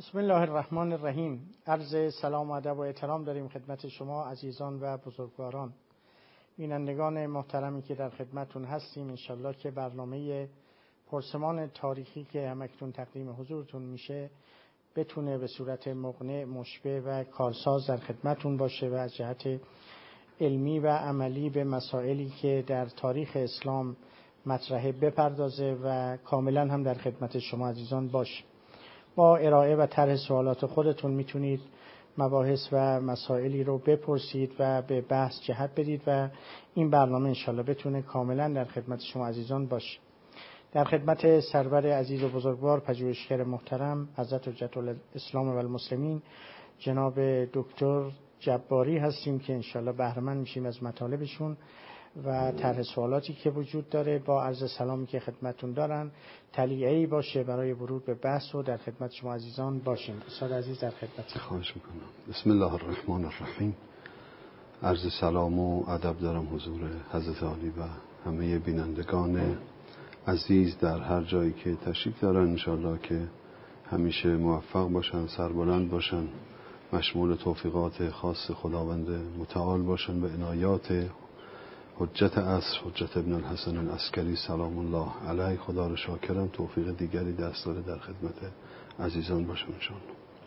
بسم الله الرحمن الرحیم. عرض سلام و ادب و احترام داریم خدمت شما عزیزان و بزرگواران، بینندگان محترمی که در خدمتون هستیم. انشالله که برنامه پرسمان تاریخی که همکنون تقدیم حضورتون میشه بتونه به صورت مقنع، مشبع و کارساز در خدمتون باشه و از جهت علمی و عملی به مسائلی که در تاریخ اسلام مطرحه بپردازه و کاملا هم در خدمت شما عزیزان باشه. با ارائه و طرح سوالات خودتون میتونید مباحث و مسائلی رو بپرسید و به بحث جهت بدید و این برنامه انشالله بتونه کاملا در خدمت شما عزیزان باشه. در خدمت سرور عزیز و بزرگوار پژوهشگر محترم حضرت حجت الاسلام و المسلمین جناب دکتر جباری هستیم که انشالله بهره‌مند میشیم از مطالبشون و طرح سوالاتی که وجود داره. با عرض سلامی که خدمتون دارن تلیعه‌ای باشه برای ورود به بحث و در خدمت شما عزیزان باشیم. استاد عزیز در خدمت. خواهش میکنم. بسم الله الرحمن الرحیم. عرض سلام و ادب دارم حضور حضرت عالی و همه بینندگان عزیز در هر جایی که تشریف دارن. انشالله که همیشه موفق باشن، سربلند باشن، مشمول توفیقات خاص خداوند متعال باشن به عنایات حجت عصر حجت ابن الحسن العسکری سلام الله علیه. خدا رو شاکرم، توفیق دیگری دست داره در خدمت عزیزان باشم انشاءالله.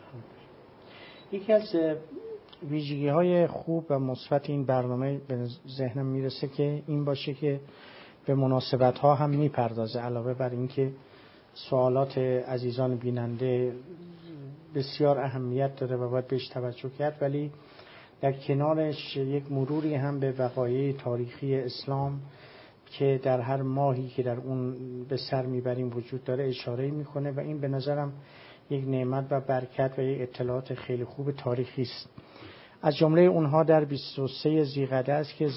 یکی از ویژگی‌های خوب و مثبت این برنامه به ذهنم میرسه که این باشه که به مناسبت‌ها هم میپردازه، علاوه بر اینکه سوالات عزیزان بیننده بسیار اهمیت داره و باید بهش توجه کرد، ولی در کنارش یک مروری هم به وقایع تاریخی اسلام که در هر ماهی که در اون به سر میبریم وجود داره اشاره میکنه و این به نظرم یک نعمت و برکت و یک اطلاعات خیلی خوب تاریخی است. از جمله اونها در 23 ذیقعده است که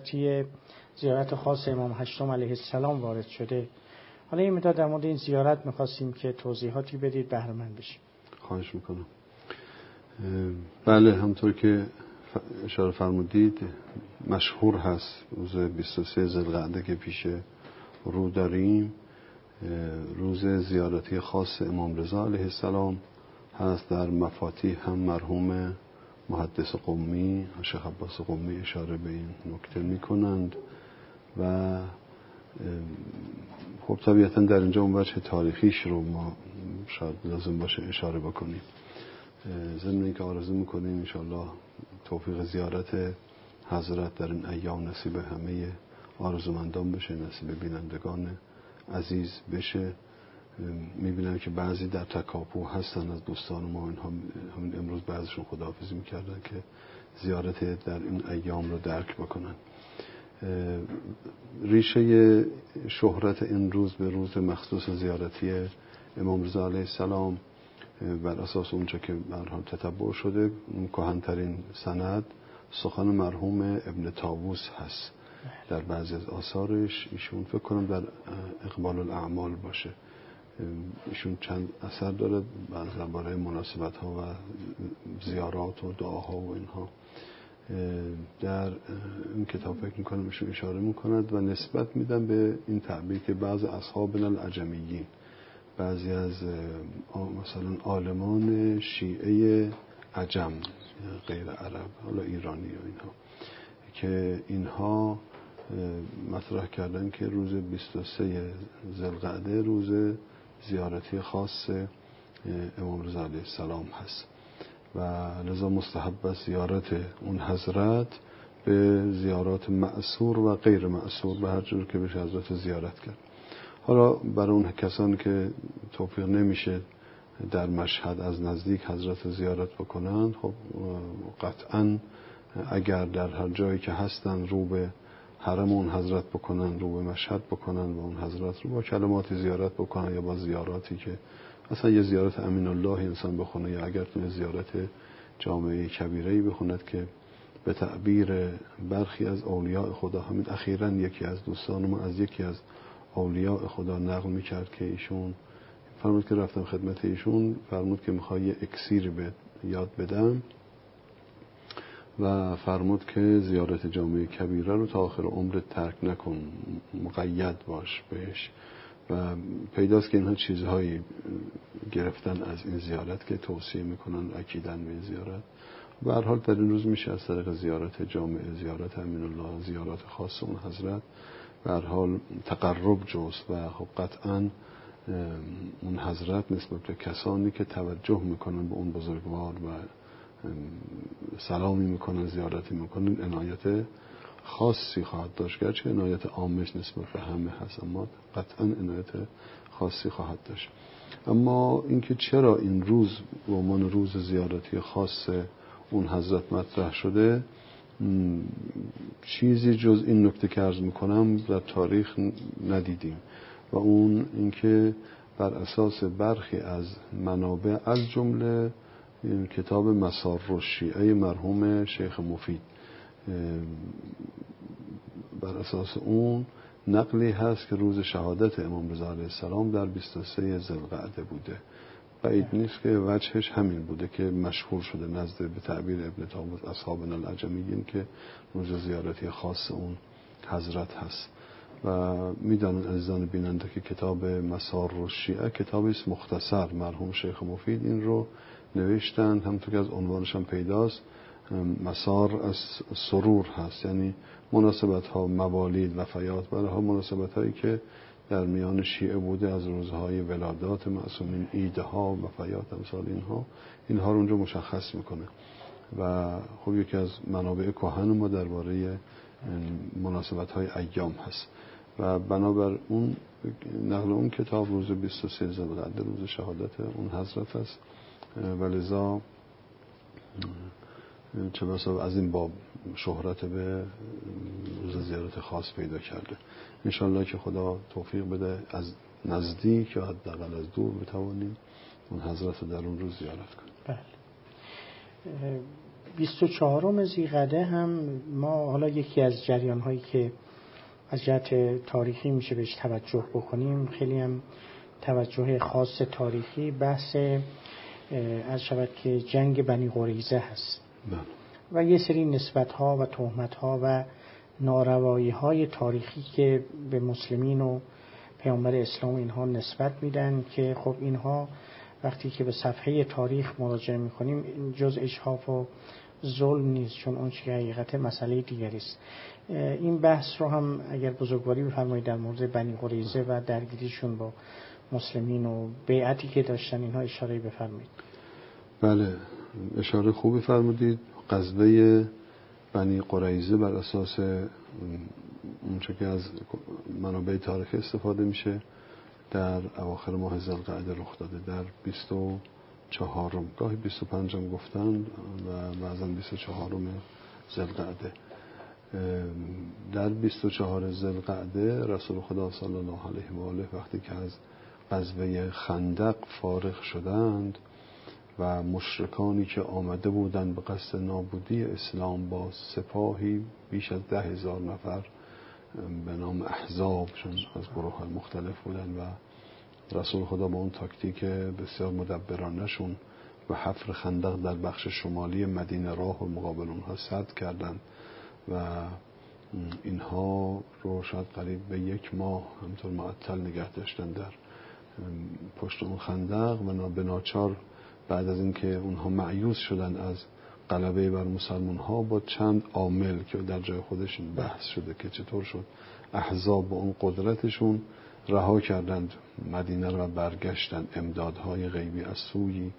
زیارت خاص امام هشتم علیه السلام وارد شده. حالا این مدت در مورد این زیارت میخواستیم که توضیحاتی بدید بهره‌مند بشیم. خواهش میکنم. بله، همطور که اشاره فرمودید مشهور هست روز 23 ذوالقعده که پیش رو داریم، روز زیارتی خاص امام رضا علیه السلام هست. در مفاتیح هم مرحوم محدث قمی شیخ عباس قمی اشاره به این نکته میکنند و خب طبیعتا در اینجا اون وجه تاریخیش رو ما شاید لازم باشه اشاره بکنیم. ضمن اینکه آرزو میکنیم انشالله توفیق زیارت حضرت در این ایام نصیب همه آرزومندان بشه، نصیب بینندگان عزیز بشه. میبینم که بعضی در تکاپو هستن از دوستان ما، اینها همین امروز بعضیشون خداحافظی میکردن که زیارت در این ایام رو درک بکنن. ریشه شهرت این روز به روز مخصوص زیارتی امام رضا علیه السلام بر اساس اونچه که برها تتبع شده، کهن‌ترین سند سخن مرحوم ابن طاووس هست. در بعضی از آثارش ایشون فکر کنم در اقبال الاعمال باشه، ایشون چند اثر داره درباره مناسبت ها و زیارات و دعاها و اینها. در این کتاب فکر میکنم ایشون اشاره میکند و نسبت میدن به این تعبیر که بعض اصحابنا العجمیین، بعضی از مثلا عالمان شیعه عجم غیر عرب، حالا ایرانی و اینها، که اینها مطرح کردن که روز 23 ذوالقعده روز زیارتی خاص امام رضا علیه السلام هست و لذا مستحب است زیارت اون حضرت به زیارات مأثور و غیر مأثور به هر جور که بشه حضرت زیارت کرد. حالا برای اون کسانی که توفیق نمیشه در مشهد از نزدیک حضرت زیارت بکنن، خب قطعاً اگر در هر جایی که هستن رو به حرم اون حضرت بکنن، رو به مشهد بکنن و اون حضرت رو با کلمات زیارت بکنن یا با زیاراتی که مثلا یه زیارت امین الله انسان بخونه یا اگر تو زیارت جامعه کبیره‌ای بخوند که به تعبیر برخی از اولیاء خدا، همین اخیراً یکی از دوستان ما از یکی از اولیاء خدا نقل میکرد که ایشون فرمود که رفتم خدمت ایشون، فرمود که میخوای یه اکسیر به یاد بدم و فرمود که زیارت جامعه کبیره رو تا آخر عمرت ترک نکن، مقید باش بهش و پیداست که اینها چیزهایی گرفتن از این زیارت که توصیه میکنن اکیدن به این زیارت. به هر حال در این روز میشه از طریق زیارت جامعه، زیارت امین الله، زیارت خاص اون حضرت به هر حال تقرب جست و خب قطعاً اون حضرت نسبت به کسانی که توجه میکنن به اون بزرگوار و سلامی میکنن، زیارتی میکنن، عنایت خاصی خواهد داشت، گرچه عنایت عامش نسبت به همه هست اما قطعا عنایت خاصی خواهد داشت. اما اینکه چرا این روز به عنوان روز زیارتی خاص اون حضرت مطرح شده، چیزی جز این نکته که عرض میکنم در تاریخ ندیدیم و اون اینکه بر اساس برخی از منابع از جمله کتاب مسار الشیعه مرحوم شیخ مفید، بر اساس اون نقلی هست که روز شهادت امام رضا علیه السلام در 23 ذوالقعده بوده. بعید نیست که وجهش همین بوده که مشهور شده نزد به تعبیر ابن طاووس اصحابنا العجمیین که روز زیارتی خاص اون حضرت هست. و میدانن عزیزان بیننده که کتاب مسار الشیعه کتابی است مختصر، مرحوم شیخ مفید این رو نوشتن، همونطور که از عنوانش هم پیداست مسار از سرور هست، یعنی مناسبت ها، موالید، وفیات، برای مناسبت هایی که در میان شیعه بوده از روزهای ولادات معصومین، ایدها، وفیات، امثال اینها رو اونجا مشخص میکنه و خب یکی از منابع کهن ما درباره مناسبت های ایام هست و بنابر اون نقل اون کتاب روز 23 ذوالقعده روز شهادت اون حضرت است و لذا چه بسا از این باب شهرت به روز زیارت خاص پیدا کرده. انشالله که خدا توفیق بده از نزدیک یا حداقل از دور بتوانیم اون حضرت رو در اون روز زیارت کنیم. بله. 24 ذیقعده هم ما حالا یکی از جریان هایی که از جهت تاریخی میشه بهش توجه بکنیم، خیلی هم توجه خاص تاریخی بحث از شود که جنگ بنی قریظه هست و یه سری نسبت ها و تهمت ها و ناروایی های تاریخی که به مسلمین و پیامبر اسلام اینها نسبت میدن که خب اینها وقتی که به صفحه تاریخ مراجعه میکنیم جز اجحاف و ظلم نیست، چون اون چیه حقیقت مسئله دیگری است. این بحث رو هم اگر بزرگواری بفرمایید در مورد بنی قریظه و درگیریشون با مسلمین و بیعتی که داشتن اینها اشاره بفرمایید. بله، اشاره خوبی فرمودید. غزوه بنی قریظه بر اساس اونچه که از منابع تاریخی استفاده میشه در اواخر ماه ذوالقعده رخ داده، در 24 گاهی 25 هم گفتن و بعضا 24 ذوالقعده. در 24 ذوالقعده رسول خدا صلی الله علیه و آله وقتی که از غزوه خندق فارغ شدند و مشرکانی که آمده بودند به قصد نابودی اسلام با سپاهی بیش از 10,000 نفر به نام احزاب، چون از گروه مختلف بودند و رسول خدا با اون تاکتیک بسیار مدبرانه شون و حفر خندق در بخش شمالی مدینه راه و مقابل اونها سد کردند و اینها رو شاید قریب به 1 ماه همطور معطل نگه داشتن در پشت اون خندق و به ناچار بعد از اینکه اونها مایوس شدن از غلبه بر مسلمان ها با چند عامل که در جای خودش بحث شده که چطور شد احزاب با اون قدرتشون رها کردند مدینه رو و برگشتند، امدادهای غیبی از سوی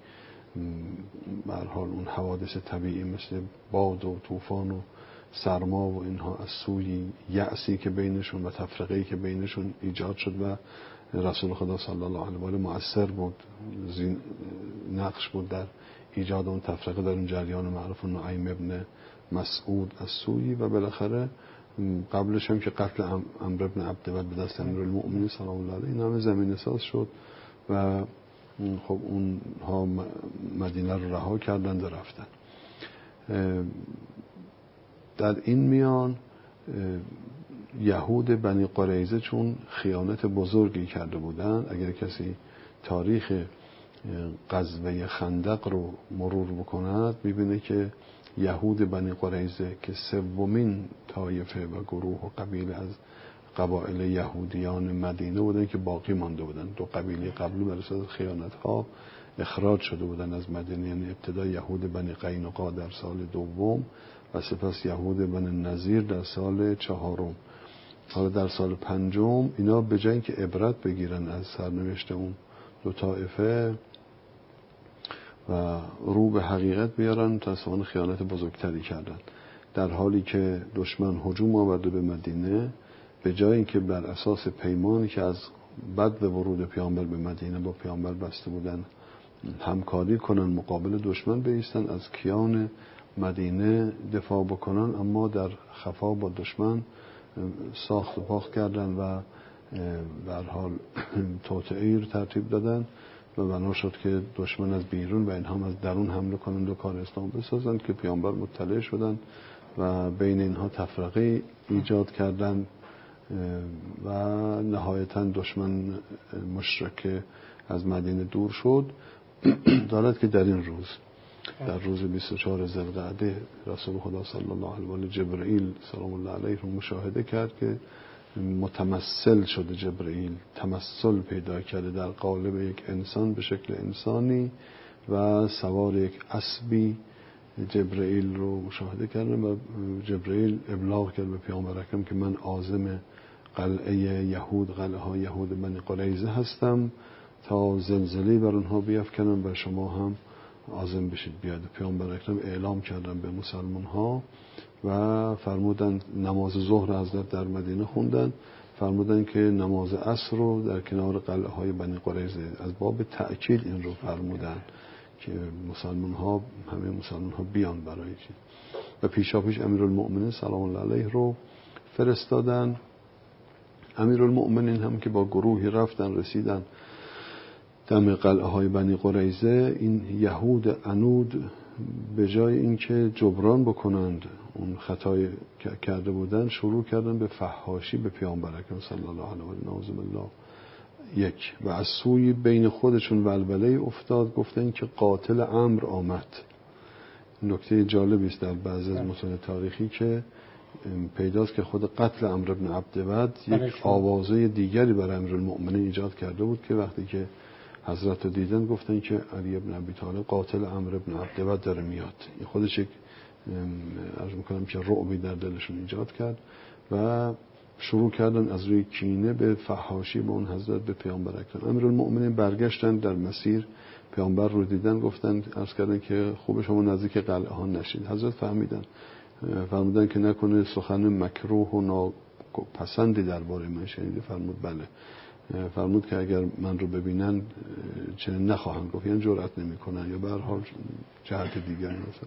به هر حال اون حوادث طبیعی مثل باد و طوفان و سرما و اینها از سوی یأسی که بینشون و تفرقه‌ای که بینشون ایجاد شد و رسول خدا صلی الله علیه و آله مؤثر بود، نقش بود در ایجاد اون تفرقه در اون جریان معروف نعیم ابن مسعود از سوی و بالاخره قبلش هم که قتل عمرو بن عبدود به دست امیرالمؤمنین سلام الله علیه، این همه زمینه ساز شد و خب اونها مدینه رو رها کردند و رفتن. در این میان یهود بنی قریظه چون خیانت بزرگی کرده بودن، اگر کسی تاریخ غزوه خندق رو مرور بکند میبینه که یهود بنی قریظه که 3مین طایفه و گروه و قبیله از قبایل یهودیان مدینه بودن که باقی مانده بودن. 2 قبیله قبلی بر اساس خیانت‌ها اخراج شده بودن از مدینه، یعنی ابتدا یهود بنی قینقاع در سال 2 و سپس یهود بنی نضیر در سال 4. حالا در سال 5 اینا به جای اینکه عبرت بگیرن از سرنوشت اون 2 طایفه و رو به حقیقت بیارن، متأسفانه خیانت بزرگتری کردن. در حالی که دشمن هجوم آورده به مدینه، به جای اینکه بر اساس پیمانی که از بعد ورود پیامبر به مدینه با پیامبر بسته بودن همکاری کنن، مقابل دشمن بایستن، از کیان مدینه دفاع بکنن، اما در خفا با دشمن ساخت و پاخت کردن و به هر حال توطئه‌ای رو ترتیب دادن و بنا شد که دشمن از بیرون و اینها هم از درون حمله کنند و کار اسلام بسازند که پیامبر مطلع شدن و بین اینها تفرقه ایجاد کردن و نهایتا دشمن مشرک از مدینه دور شد. دارد که در این روز، در روز 24 ذوالقعده، رسول خدا صلی الله علیه و آله جبرئیل سلام الله علیه رو مشاهده کرد که متمثل شده. جبرئیل تمثل پیدا کرده در قالب یک انسان به شکل انسانی و سوار یک اسبی جبرئیل رو مشاهده کردم و جبرئیل ابلاغ کرد به پیامبر اکرم که من عازم قلعه یهود، قلعه های یهود بنی قریظه هستم تا زلزله بر اونها بیفکنم و شما هم عازم بشید بیاد. پیامبر اکرم اعلام کردن به مسلمان ها و فرمودن نماز ظهر حضرت در مدینه خوندن، فرمودن که نماز عصر رو در کنار قلعه های بنی قریظه، از باب تأکید این رو فرمودن که مسلمان ها، همه مسلمان ها بیان برای چی. و پیشاپیش امیرالمؤمنین سلام الله علیه رو فرستادن. امیرالمؤمنین هم که با گروهی رفتن، رسیدن دم قلعه های بنی قریظه. این یهود عنود به جای اینکه جبران بکنند اون خطای کرده بودن، شروع کردن به فحاشی به پیامبر اکرم صلی الله علیه و آله نعوذ بالله. یک و از سوی بین خودشون ولوله افتاد، گفتن که قاتل عمرو آمد. نکته جالبی است در بعضی از متون تاریخی که پیداست که خود قتل عمرو بن عبدود یک آوازه دیگری برای امیرالمؤمنین ایجاد کرده بود که وقتی که حضرت رو دیدن گفتن که علی بن ابی طالب قاتل عمرو بن عبدود داره میاد. این خودش یک عرض میکنم که رعبی در دلشون ایجاد کرد و شروع کردن از روی کینه به فحاشی به اون حضرت، به پیامبر اکرم. امیرالمؤمنین برگشتن، در مسیر پیامبر رو دیدن، گفتن عرض کردن که خوب شما نزدیک قلعه ها نشید. حضرت فرمودن که نکنه سخن مکروه و ناپسندی درباره من شنیده. فرمود بله. فرمود که اگر من رو ببینن چنین نخواهند گفت، یعنی جرأت نمی‌کنن یا به هر حال جهت دیگری مثلا.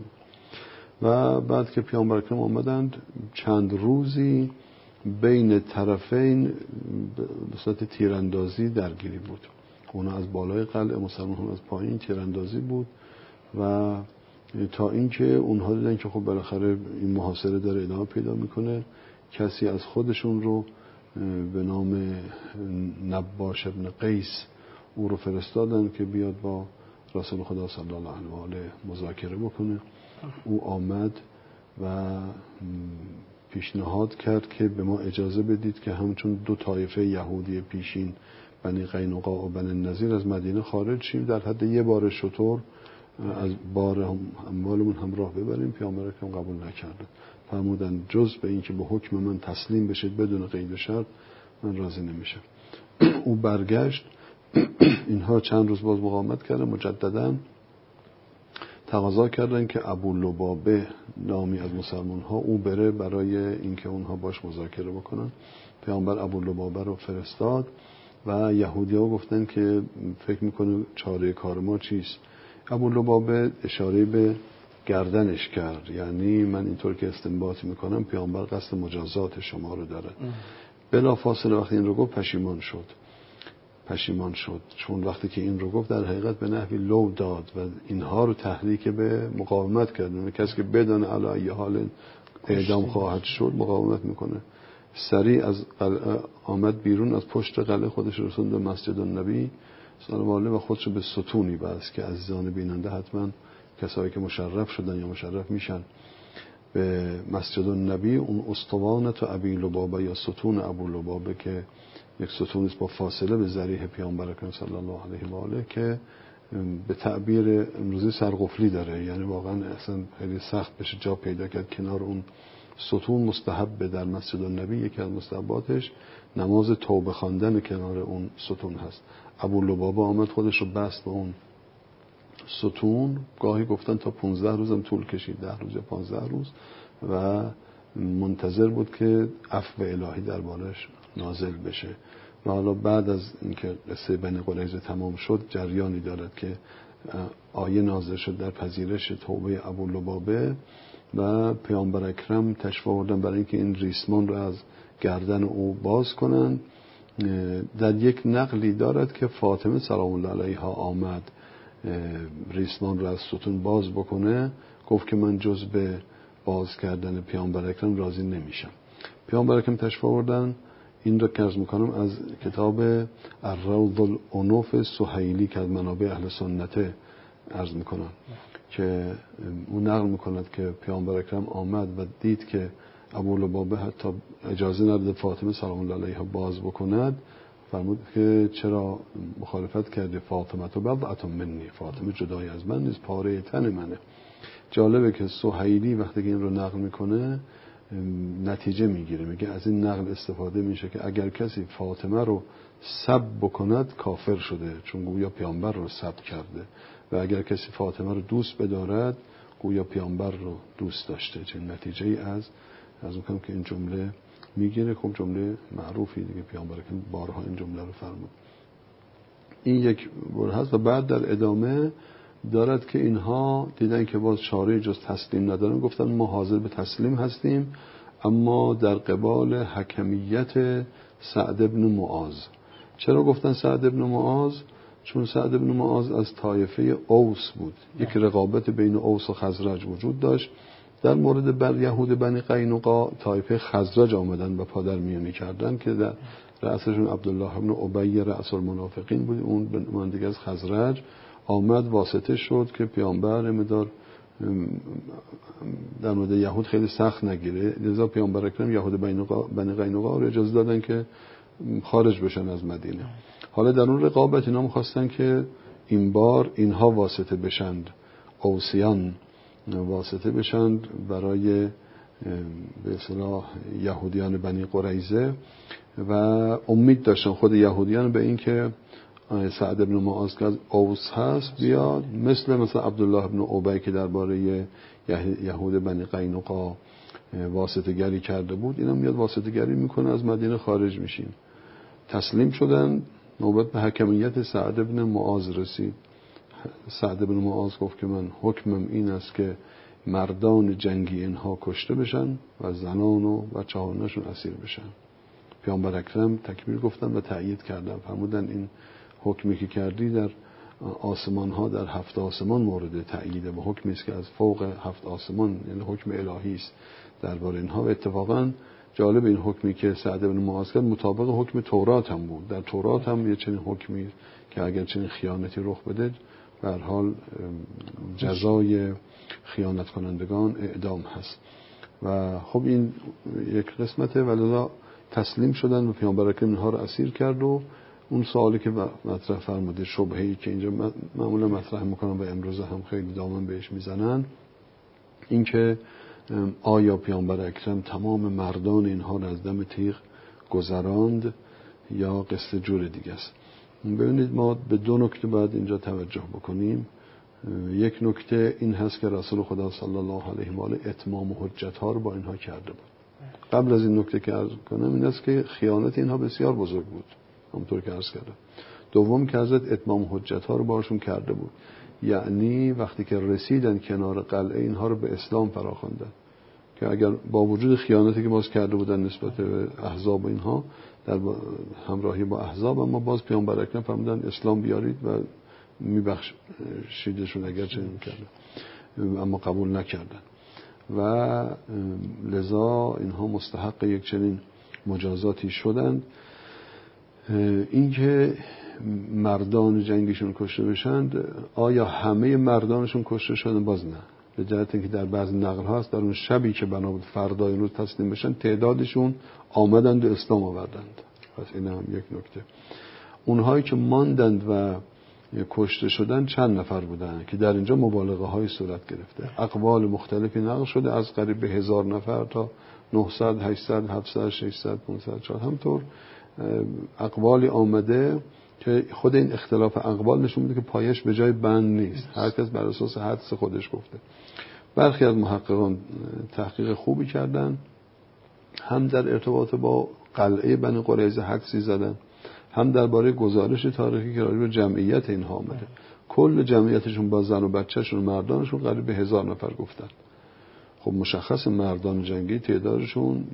و بعد که پیامبر اکرم آمدند، چند روزی بین طرفین به صورت تیراندازی درگیری بود. اونا از بالای قلعه، مسلمان هم از پایین، تیراندازی بود و تا اینکه اونها دیدن که خب بالاخره این محاصره داره ادامه پیدا میکنه، کسی از خودشون رو به نام نباش ابن قیس او رو فرستادن که بیاد با رسول خدا صلی الله علیه و آله مذاکره بکنه. او آمد و پیشنهاد کرد که به ما اجازه بدید که همچون 2 طایفه یهودی پیشین بنی قینقاع و بنی نضیر از مدینه خارج شیم، در حد 1 بار شتر از بار اموالمون همراه ببریم. پیامبر اکرم قبول نکردن. فرمودن جز به این که به حکم من تسلیم بشید بدون قید و شرط من راضی نمیشم. او برگشت. اینها چند روز باز مقاومت کردن، مجددا تقاضا کردن که ابو لبابه نامی از مسلمان ها او بره برای اینکه اونها باش مذاکره بکنن. پیامبر ابو لبابه رو فرستاد و یهودی ها گفتن که فکر میکنه چاره کار ما چیست. ابو لبابه اشاره به گردنش کرد، یعنی من اینطور که استنباط میکنم پیامبر قصد مجازات شما رو داره. بلا فاصله وقتی این رو گفت پشیمان شد، چون وقتی که این رو گفت در حقیقت به نحوی لو داد و اینها رو تحریک به مقاومت کردن. کسی که بدون علی ای حال اعدام خواهد شد مقاومت میکنه. سریع از قلعه آمد بیرون، از پشت قلعه خودش رسوند به مسجد النبی صلی الله علیه و خودش به ستونی بست که عزیزان بیننده حتما کسایی که مشرف شدن یا مشرف میشن به مسجد النبی اون اسطوانه ابی لبابه یا ستون ابو لبابه که یک ستون است با فاصله به ذریح پیامبر اکرم صلی الله علیه و آله که به تعبیر امروزی سرقفلی داره، یعنی واقعا اصلا خیلی سخت بشه جا پیدا کرد کنار اون ستون. مستحب در مسجد النبی یکی از مستحباتش نماز توبه خواندن کنار اون ستون هست. ابو لبابه آمد خودش رو بست به اون ستون، گاهی گفتن تا 15 روزم طول کشید، 10 روز یا 15 روز، و منتظر بود که عفو الهی دربارش نازل بشه. و حالا بعد از اینکه قصه بنی قریظه تمام شد جریانی دارد که آیه نازل شد در پذیرش توبه ابو لبابه و پیامبر اکرم تشریف آوردن برای اینکه این ریسمان رو از گردن او باز کنن. در یک نقلی دارد که فاطمه سلام الله علیها آمد ریسمان رو از ستون باز بکنه، گفت که من جز به باز کردن پیامبر اکرم راضی نمیشم. پیامبر اکرم تشریف آوردن. این رو که عرض میکنم از کتاب الروض العنوف سهیلی که از منابع اهل سنته عرض میکنم که اون نقل میکند که پیامبر اکرم آمد و دید که ابو لبابه حتی اجازه نداده فاطمه سلام الله علیها باز بکند، فرمود که چرا مخالفت کرده؟ فاطمه تو بضعة منی، فاطمه جدای از من نیست، پاره تن منه. جالبه که سهیلی وقتی که این رو نقل میکنه نتیجه میگیره، میگه از این نقل استفاده میشه که اگر کسی فاطمه رو سب بکند کافر شده، چون گویا پیامبر رو سب کرده، و اگر کسی فاطمه رو دوست بدارد گویا پیامبر رو دوست داشته. چنین نتیجه ای از میکنم که این جمله میگیره. خب جمله معروفی دیگه، پیامبر که بارها این جمله رو فرمود. این یک بار هست و بعد در ادامه دارد که اینها دیدن که باز چاره جز تسلیم ندارن، گفتن ما حاضر به تسلیم هستیم اما در قبال حکمیت سعد ابن معاذ. چرا گفتن سعد ابن معاذ؟ چون سعد ابن معاذ از طایفه اوس بود، یک رقابت بین اوس و خزرج وجود داشت. در مورد بر یهود بنی قینقاع طایفه خزرج آمدن و پادر میانی کردن که در رأسشون عبدالله ابن ابی رأس المنافقین بود. اون من دیگه از خزرج آمد واسطه شد که پیامبر مدار در مورد یهود خیلی سخت نگیره، لذا پیامبر اکرم یهود بنی قینقاع رو اجازه دادن که خارج بشن از مدینه. حالا در اون رقابت اینا می‌خواستن که این بار اینها واسطه بشند، اوسیان واسطه بشند برای به اصطلاح یهودیان بنی قریظه و امید داشتن خود یهودیان به این که سعد ابن معاذ که از اوس هست بیاد مثل عبدالله ابن ابی که درباره یهود بنی قینقاع واسطه گری کرده بود، اینا میاد واسطه گری میکنه، از مدینه خارج میشین. تسلیم شدن، نوبت به حکمیت سعد ابن معاذ رسید. سعد ابن معاذ گفت که من حکمم این است که مردان جنگی اینها کشته بشن و زنان و بچه‌هاشون اسیر بشن. پیامبر اکرم تکبیر گفتن و تأیید کردن، فرمودن این حکمی که کردی در آسمان ها در 7 آسمان مورد تأییده و حکمی است که از فوق 7 آسمان، یعنی حکم الهی است درباره اینها. و اتفاقا جالب این حکمی که سعد بن معاذ کرد مطابق حکم تورات هم بود. در تورات هم یه چنین حکمی که اگر چنین خیانتی رخ بده به هر حال جزای خیانت کنندگان اعدام هست. و خب این یک قسمته. ولذا تسلیم شدن و پیامبر اکرم اینها رو اسیر کرد. و اون سوالی که مطرح فرموده، شبهه‌ای که اینجا معمولا مطرح میکنن و امروز هم خیلی دامن بهش میزنن، این که آیا پیامبر اکرم تمام مردان اینها رو از دم تیغ گذراند یا قصه جور دیگه است. ببینید ما به 2 نکته باید اینجا توجه بکنیم. یک نکته این هست که رسول خدا صلی الله علیه و آله اتمام حجت ها رو با اینها کرده بود. قبل از این نکته که عرض کنم این است که خیانت اینها بسیار بزرگ بود، همونطور که عرض کردم. دوم که حضرت اتمام حجت ها رو باشون کرده بود، یعنی وقتی که رسیدن کنار قلعه اینها رو به اسلام فراخواندن، که اگر با وجود خیانتی که باز کرده بودن نسبت به احزاب و اینها در همراهی با احزاب، اما باز پیامبر اکرم فرمودن اسلام بیارید و میبخشیدشون اگر چنین میکردن، اما قبول نکردن و لذا اینها مستحق یک چنین مجازاتی شدند. اینکه مردان جنگیشون کشته بشند، آیا همه مردانشون کشته شدن؟ باز نه. به جهت اینکه در بعضی نقل ها هست در اون شبی که بنا بود فردای روز تسلیم بشن تعدادشون آمدند و اسلام آوردند. پس این هم یک نکته. اونهایی که ماندند و کشته شدن چند نفر بودن که در اینجا مبالغه های صورت گرفته. اقوال مختلفی نقل شده از قریب به 1000 نفر تا 900 800 700 600 500 400 همطور اقوالی آمده که خود این اختلاف اقوال نشون میده که پایش به جای بند نیست، هر کس بر اساس حدس خودش گفته. برخی از محققان تحقیق خوبی کردن، هم در ارتباط با قلعه بنی قریظه حدسی زدن، هم درباره گزارش تاریخی که راجع به جمعیت اینها آمده. کل جمعیتشون با زن و بچه‌شون و مردانشون قریب به 1000 نفر گفتن. خب مشخص مردان جنگی تعدادشون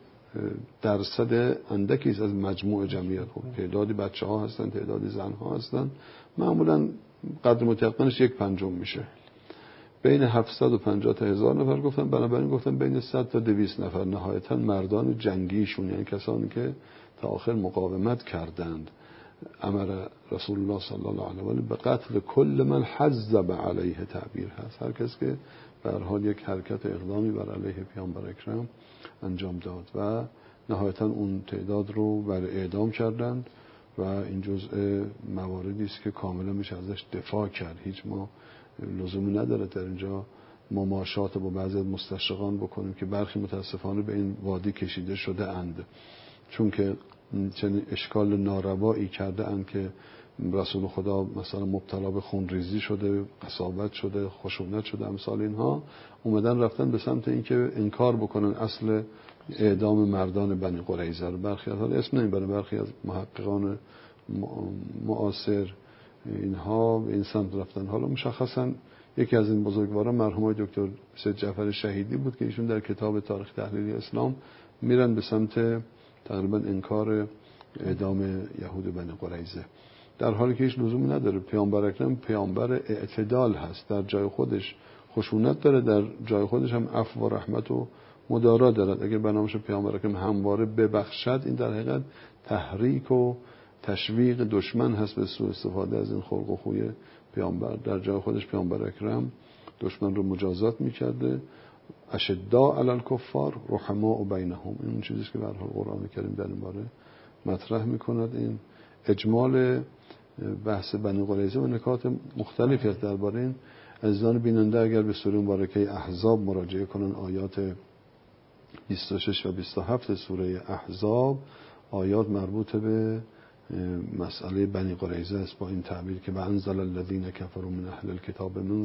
1% اندکی است از مجموع جمعیت. خب تعدادی بچه‌ها هستن، تعدادی زن‌ها هستن، معمولا قدر متوقعش 1/5 میشه. بین 750 تا 1000 نفر گفتن، بنابراین گفتن بین 100 تا 200 نفر نهایتا مردان جنگیشون، یعنی کسانی که تا آخر مقاومت کردند. امر رسول الله صلی الله علیه و آله به قتل کل من حزب علیه تعبیر هست، هر کس که به هر حال یک حرکت اقدامی بر علیه پیامبر اکرم انجام داد و نهایتا اون تعداد رو بر اعدام کردند و این جزء مواردی است که کاملا میشه ازش دفاع کرد. هیچ ما لزومی نداره در اینجا مماشات با بعضی از مستشرقان بکنیم که برخی متاسفانه به این وادی کشیده شده اند، چون که چنین اشکال ناروایی کرده اند که رسول خدا مثلا مبتلا به خونریزی شده، قساوت شده، خشونت شده، امثال اینها، اومدن رفتن به سمت اینکه انکار بکنن اصل اعدام مردان بنی قریظه رو. برخی از اسم نمیبرن، برخی از محققان معاصر اینها به این سمت رفتن. حالا مشخصا یکی از این بزرگواران مرحوم دکتر سید جعفر شهیدی بود که ایشون در کتاب تاریخ تحلیلی اسلام میرن به سمت تقریبا انکار اعدام یهود بنی قریظه، در حالی که هیچ لزومی نداره. پیامبر اکرم پیامبر اعتدال هست، در جای خودش خشونت داره، در جای خودش هم عفو و رحمت و مدارا دارد. اگر برنامه‌ش پیامبر اکرم همواره ببخشد، این در حقیقت تحریک و تشویق دشمن هست به سوء استفاده از این خلق و خوی پیامبر. در جای خودش پیامبر اکرم دشمن رو مجازات می‌کرده. اشداء علی الکفار رحماء بینهم، این چیزی که به هر حال قرآن کریم در این باره مطرح می‌کند. این اجمال بحث بنی قریظه و نکات مختلفی است درباره این. عزیزان بیننده اگر به سوره مبارکه احزاب مراجعه کنن، آیات 26 و 27 سوره احزاب آیات مربوط به مسئله بنی قریظه است، با این تعبیر که وانزل الذین کفروا من اهل الكتاب من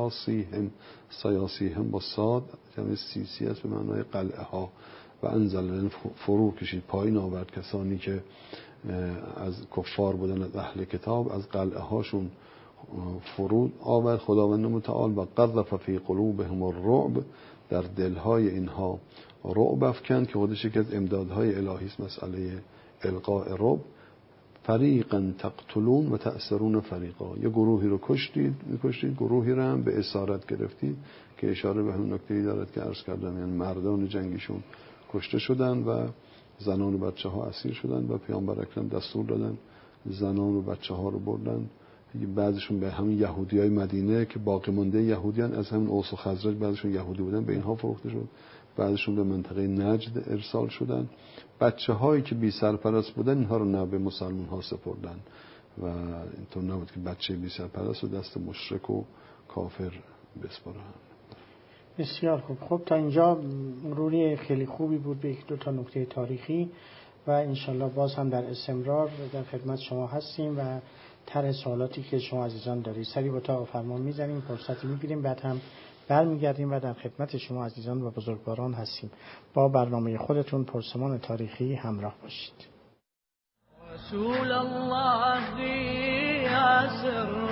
صیاصیهم با صاد یعنی سیسی است به معنای قلعه ها، و انزل فرو کشید پایین آورد کسانی که از کفار بودن از اهل کتاب، از قلعه هاشون فرود آورد خداوند متعال و قذف فی قلوبهم الرعب، در دلهای اینها رعب افکند که خودش یکی از امدادهای الهی است، مسئله القاء رعب. فریقا تقتلون و تأسرون فریقا، یه گروهی رو میکشتید، گروهی رو هم به اسارت گرفتید، که اشاره به همون نکته‌ای دارد که عرض کردم، یعنی مردان جنگیشون کشته شدن و زنان و بچه ها اسیر شدن و پیامبر اکرم دستور دادن زنان و بچه ها رو بردن. بعضشون به همین یهودیای مدینه که باقی مونده یهودیان از همین اوس و خزرج، بعضشون یهودی بودن، به اینها فروخته شد. بعضشون به منطقه نجد ارسال شدن. بچه هایی که بی سرپرست بودن اینها رو نه به مسلمان ها سپردن و اینطور نبود که بچه بی سرپرست رو دست مشرک و کافر بسپارن. بسیار خوب. خب تا اینجا مروری خیلی خوبی بود به یک دو تا نکته تاریخی و انشالله باز هم در استمرار در خدمت شما هستیم و طرح سوالاتی که شما عزیزان دارید سری با تا فرمان میزنیم، فرصتی میگیریم، بعد هم برمیگردیم و در خدمت شما عزیزان و بزرگواران هستیم. با برنامه خودتون پرسمان تاریخی همراه باشید. رسول الله يا سر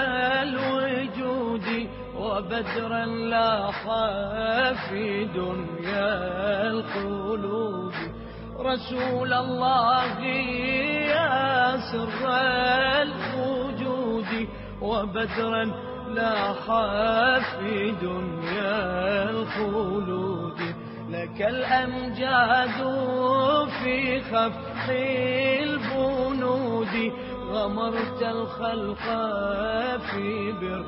الوجود وبدرا لاح في دنيا الخلود، رسول الله يا سر الوجود وبدرا لاح في دنيا الخلود، لك الأمجاد في خفق البنود غمرت الخلق في بر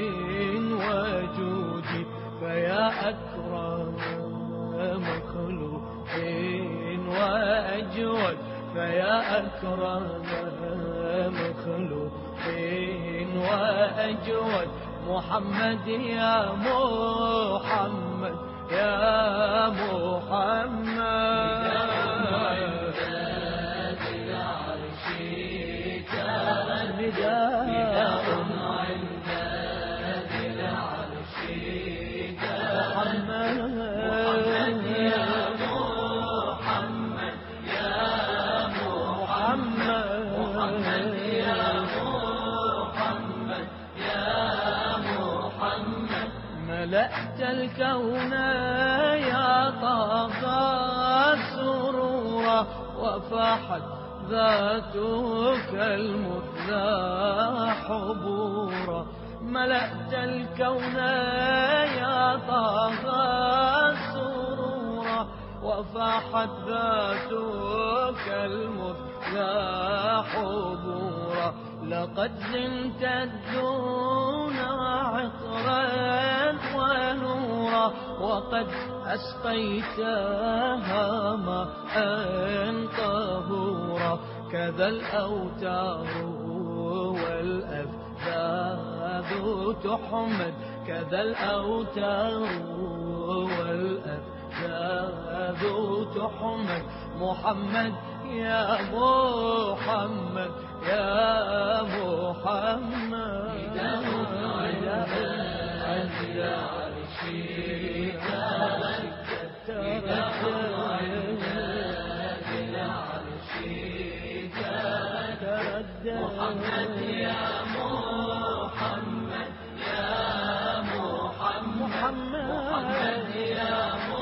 وجود، فيا أكرم مخلوق وأجود، فيا أكرم مخلوق وأجود. محمد يا محمد يا محمد، ملأت الكون يا طه سرورا، وفاحت ذاتك المثلى حبورا. ملأت الكون يا طه سرورا، وفاحت ذاتك المثلى حبورا. لقد زنت الدنيا عطرا ونورا، وقد أسقيتها ماء طهورا. كذا الأوتار والأفذاذ تحمد، كذا الأوتار والأفذاذ تحمد. محمد يا محمد يا محمد، محمد يا محمد يا محمد، محمد يا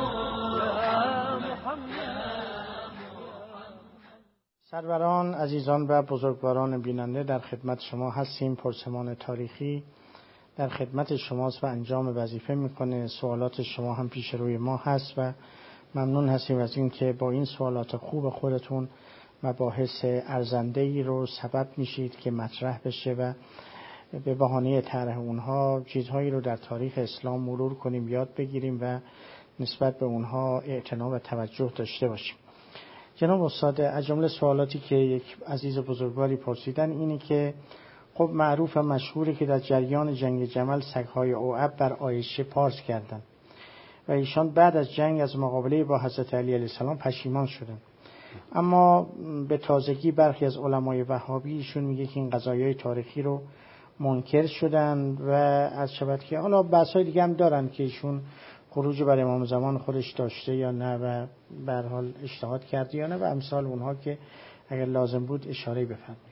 سروران، عزیزان و بزرگواران بیننده، در خدمت شما هستیم. پرسمان تاریخی در خدمت شماست و انجام وظیفه میکنه. سوالات شما هم پیش روی ما هست و ممنون هستیم از این که با این سوالات خوب خودتون مباحث ارزنده‌ای رو سبب میشید که مطرح بشه و به بهانه طرح اونها چیزهایی رو در تاریخ اسلام مرور کنیم، یاد بگیریم و نسبت به اونها اعتنا و توجه داشته باشیم. جناب استاد، از جمله سوالاتی که یک عزیز بزرگواری پرسیدن اینه که خب معروف و مشهوره که در جریان جنگ جمل سگ‌های اوعب بر عایشه پارس کردند و ایشان بعد از جنگ از مقابله با حضرت علی علیه السلام پشیمان شدند. اما به تازگی برخی از علمای وهابی ایشون میگه که این قضایای تاریخی رو منکر شدن و از شبت که حالا بحث‌های دیگه هم دارن که ایشون خروج بر امام زمان خودش داشته یا نه و به هر حال اجتهاد کرده یا نه و امثال اونها که اگر لازم بود اشاره بفرمایید.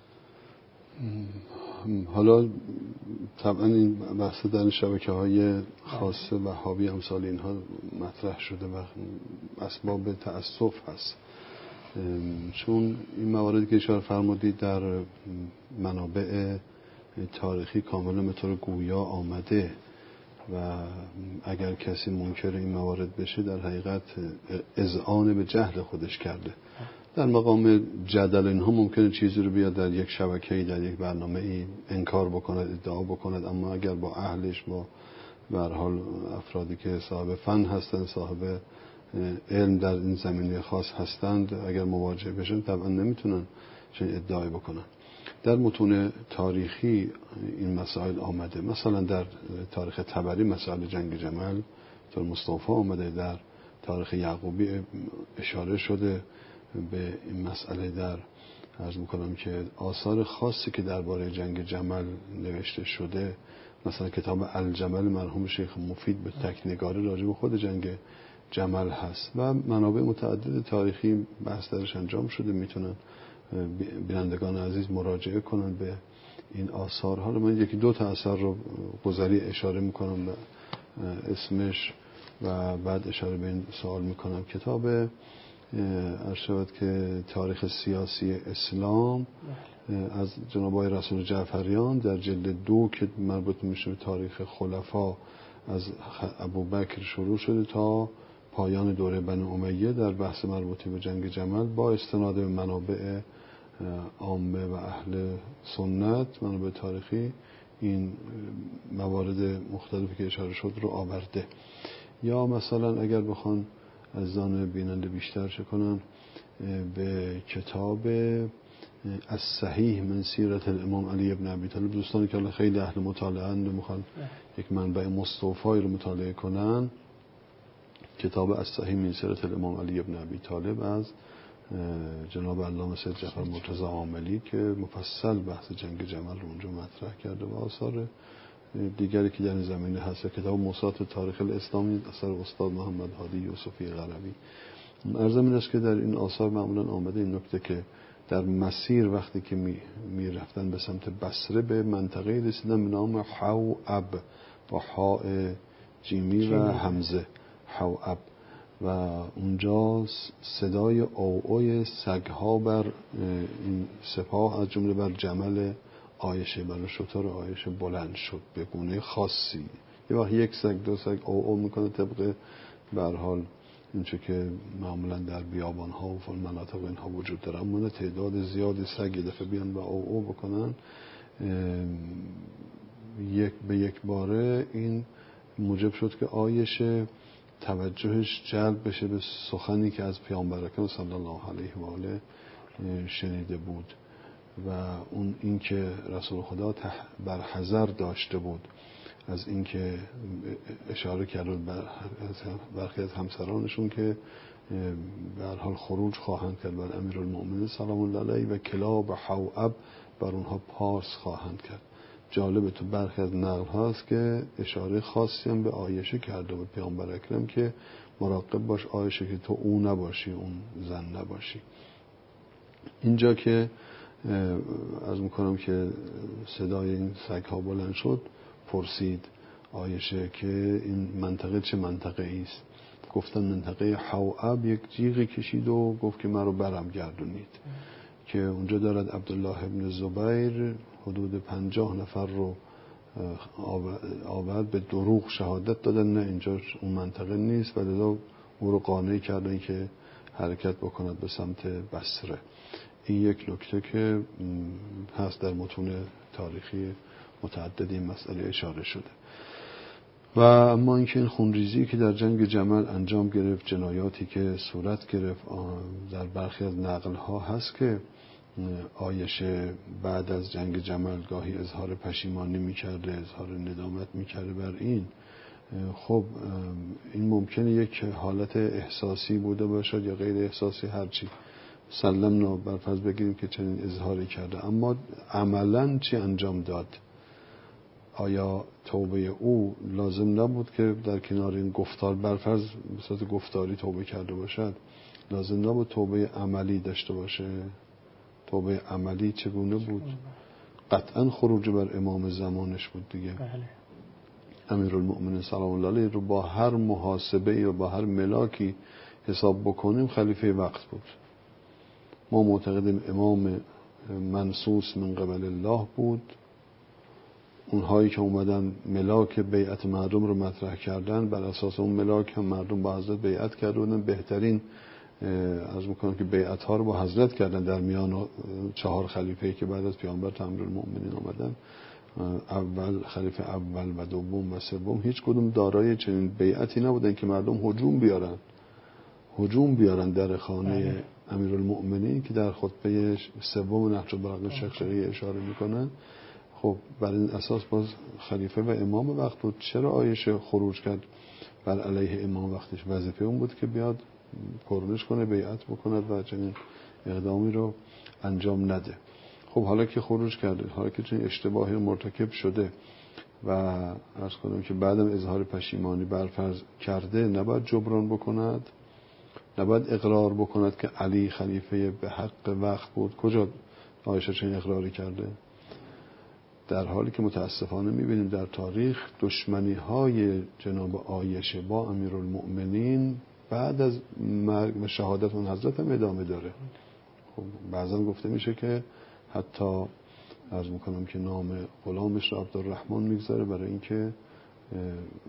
حالا طبعا این بحث در شبکه‌های خاص وهابی امثال اینها مطرح شده و اسباب تأسف هست، چون این مواردی که اشاره فرمودید در منابع تاریخی کاملا به طور گویا آمده و اگر کسی منکر این موارد بشه در حقیقت اذعان به جهل خودش کرده. در مقام جدل اینها ممکنه چیزی رو بیاد در یک شبکه‌ای در یک برنامه‌ای انکار بکند، ادعا بکند، اما اگر با اهلش با به هر حال افرادی که صاحب فن هستند، صاحب علم در این زمینه خاص هستند، اگر مواجه بشن طبعا نمیتونن چنین ادعای بکنن. در متون تاریخی این مسائل آمده، مثلا در تاریخ طبری مسائل جنگ جمل طور مصطفی آمده، در تاریخ یعقوبی اشاره شده به این مسئله. در عرض میکنم که آثار خاصی که درباره جنگ جمل نوشته شده، مثلا کتاب الجمل مرحوم شیخ مفید به تکنگاری راجع به خود جنگ جمل هست و منابع متعدد تاریخی بحث درش انجام شده. میتونن بینندگان عزیز مراجعه کنن به این آثار. حالا من یکی دو تا اثر رو گذری اشاره میکنم به اسمش و بعد اشاره به این سوال میکنم. کتاب ارشد که تاریخ سیاسی اسلام از جناب آقای رسول جعفریان در جلد 2 که مربوط میشه به تاریخ خلفا از ابوبکر شروع شده تا پایان دوره بنی امیه در بحث مربوطی به جنگ جمل با استناد به منابع عامه و اهل سنت منابع تاریخی این موارد مختلفی که اشاره شد رو آورده. یا مثلا اگر بخوان عزیزان بیننده بیشتر چه کنن، به کتاب الصحیح من سیرت الامام علی ابن ابی طالب، دوستانی که خیلی اهل مطالعه اند و میخوان یک منبع مستوفایی رو مطالعه کنن، کتاب الصحیح من سیرت الامام علی ابن ابی طالب از جناب علامه سید جعفر مرتضی عاملی که مفصل بحث جنگ جمل رو اونجا مطرح کرده و آثار دیگری که در این زمینه هست. کتاب موسوعات تاریخ الاسلامی اثر استاد محمد هادی یوسفی غربی. عرضم این است که در این آثار معمولا آمده این نکته که در مسیر وقتی که می رفتن به سمت بصره به منطقه رسیدن به نام حوعب با حاء جیمی و همزه، حوعب، و اونجا صدای اوعوی سگها بر این سپاه از جمله بر جمل عایشه، بر شتر عایشه بلند شد به گونه خاصی. یه وقت یک سگ دو سگ اوعو میکنه طبق به هر حال اینچه که معمولا در بیابان ها و فل مناطق اینها وجود داره، اما تعداد زیادی سگ یه دفعه بیان و اوعو بکنن به یک باره، این موجب شد که عایشه توجهش جلب بشه به سخنی که از پیامبر اکرم صلی الله علیه و آله شنیده بود و اون این که رسول خدا بر حذر داشته بود از این که اشاره کرد برخی از همسرانشون که به هر حال خروج خواهند کرد بر امیرالمؤمنین سلام الله علیه و کلاب حوعب بر اونها پارس خواهند کرد. جالبه تو برخی از نقل هاست که اشاره خاصی هم به عایشه کرده بود پیامبر اکرم که مراقب باش عایشه که تو او نباشی، اون زن نباشی. اینجا که عرض میکنم که صدای این سگ ها بلند شد، پرسید عایشه که این منطقه چه منطقه ایست؟ گفتن منطقه حوعب. یک جیغی کشید و گفت که من رو برم گردونید که اونجا دارد عبدالله ابن زبیر حدود 50 نفر رو آورد به دروغ شهادت دادن نه اینجا اون منطقه نیست و لذا او رو قانع کردن که حرکت بکند به سمت بصره. این یک نکته که هست در متون تاریخی متعددی مسئله اشاره شده. و اما اینکه این خونریزی که در جنگ جمل انجام گرفت، جنایاتی که صورت گرفت، در برخی از نقل ها هست که عایشه بعد از جنگ جمل گاهی اظهار پشیمانی میکرده، اظهار ندامت میکرده بر این. خب این ممکنه یک حالت احساسی بوده باشد یا غیر احساسی، هرچی سلمنا بر فرض بگیریم که چنین اظهاری کرده، اما عملاً چی انجام داد؟ آیا توبه او لازم نبود که در کنار این گفتار بر فرض به صورت گفتاری توبه کرده باشد؟ لازم نبود توبه عملی داشته باشه؟ توبه عملی چگونه بود؟ قطعاً خروج بر امام زمانش بود دیگه. امیرالمؤمنین سلام الله علیه رو با هر محاسبه و با هر ملاکی حساب بکنیم خلیفه وقت بود. ما معتقدیم امام منصوص من قبل الله بود. اونهایی که اومدن ملاک بیعت مردم رو مطرح کردن، بر اساس اون ملاک هم مردم با حضرت بیعت کردن. بهترین از میکنم که بیعت ها رو با حضرت کردن در میان 4 خلیفه‌ای که بعد از پیامبر امیرالمؤمنین اومدن. اول خلیفه اول و دوم و سوم هیچ کدوم دارای چنین بیعتی نبودن که مردم هجوم بیارن در خانه امیرالمؤمنین که در خطبه سوم نهج البلاغه شقشقی اشاره میکنن. خب بر این اساس باز خلیفه و امام وقت بود. چرا عایشه خروج کرد بر علیه امام وقتش؟ وظیفه اون بود که بیاد کرنش کنه، بیعت بکند و چنین اقدامی رو انجام نده. خب حالا که خروج کرده، حالا که چنین اشتباهی مرتکب شده و عرض کنم که بعدم اظهار پشیمانی برفرض کرده، نباید جبران بکند، نباید اقرار بکند که علی خلیفه به حق وقت بود. کجا عایشه چنین اقراری کرده؟ در حالی که متاسفانه میبینیم در تاریخ دشمنی های جناب عایشه با امیرالمؤمنین بعد از مرگ و شهادت اون حضرت هم ادامه داره. خب بعضا گفته میشه که حتی عرض میکنم که نام غلامش را عبدالرحمن میگذاره برای اینکه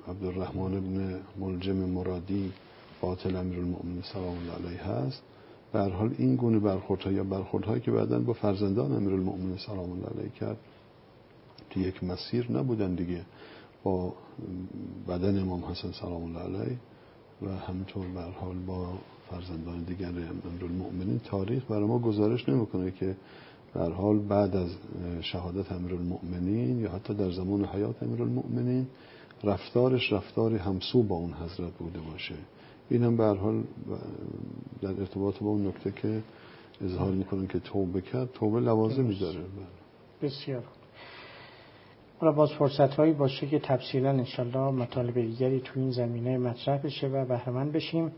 عبدالرحمن ابن ملجم مرادی قاتل امیرالمؤمنین سلام الله علیه هست به هر حال این گونه برخوردها یا برخوردهایی که بعداً با فرزندان امیرالمؤمنین سلام الله علیه کرد تو یک مسیر نبودن دیگه، با بدن امام حسن سلام الله علیه و همینطور به هر حال با فرزندان دیگر امیرالمؤمنین تاریخ برای ما گزارش نمیکنه که به هر حال بعد از شهادت امیرالمؤمنین یا حتی در زمان حیات امیرالمؤمنین رفتارش رفتاری همسو با اون حضرت بوده باشه. این هم به هر حال در ارتباط با اون نکته که اظهار میکنن که توبه کرد، توبه لوازمی داره. بسیار. حالا باز فرصت هایی باشه که تفصیلا انشالله مطالب دیگری تو این زمینه مطرح بشه و بهره‌مند بشیم.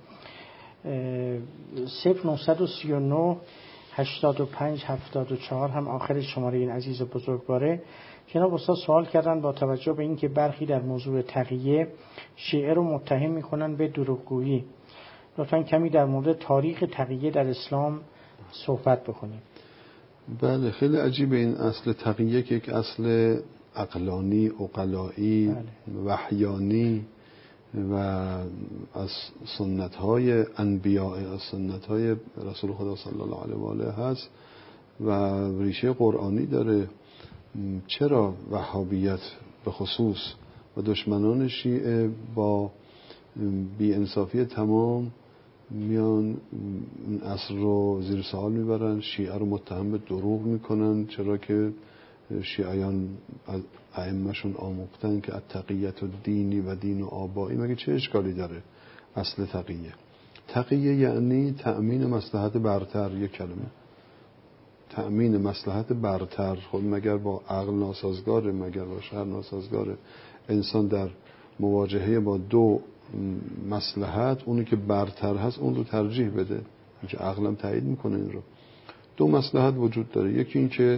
0939 85 74 هم آخر شماره این عزیز بزرگواره. جناب استاد سوال کردن با توجه به اینکه برخی در موضوع تقیه شیعه رو متهم میکنن به دروغگویی، لطفاً کمی در مورد تاریخ تقیه در اسلام صحبت بکنیم. بله، خیلی عجیبه این اصل تقیه که یک اصل عقلانی، عقلایی، وحیانی و از سنت‌های انبیاء، از سنت‌های رسول خدا صلی الله علیه و آله هست و ریشه قرآنی داره. چرا وهابیت به خصوص و دشمنان شیعه با بی‌انصافی تمام میان این اصل رو زیر سوال میبرن، شیعه رو متهم به دروغ میکنن، چرا که شیعیان از ائمه‌شون آموختن که التقیت و دینی و دین و آبایی. مگه چه اشکالی داره اصل تقیه؟ تقیه یعنی تأمین مصلحت برتر. یک کلمه تأمین مصلحت برتر. خود مگر با عقل ناسازگاره؟ مگر با شرع ناسازگاره؟ انسان در مواجهه با دو مصلحت اونی که برتر هست اون رو ترجیح بده. اینکه عقلم تایید میکنه این رو. دو مصلحت وجود داره، یکی این که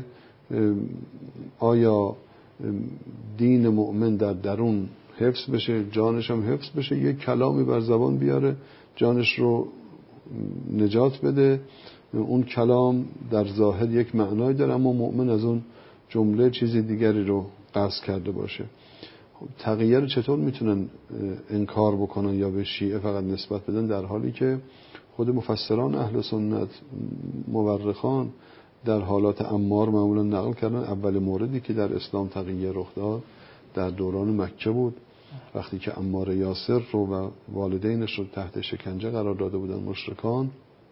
آیا دین مؤمن در درون حفظ بشه، جانش هم حفظ بشه، یک کلامی بر زبان بیاره جانش رو نجات بده، اون کلام در ظاهر یک معنای داره اما مؤمن از اون جمله چیزی دیگری رو قصد کرده باشه. تقیه رو چطور میتونن انکار بکنن یا به شیعه فقط نسبت بدن، در حالی که خود مفسران اهل سنت، مورخان در حالات عمار معمولا نقل کردن اول موردی که در اسلام تقیه رخ داد در دوران مکه بود، وقتی که عمار یاسر رو و والدینش رو تحت شکنجه قرار داده بودن مشرکان.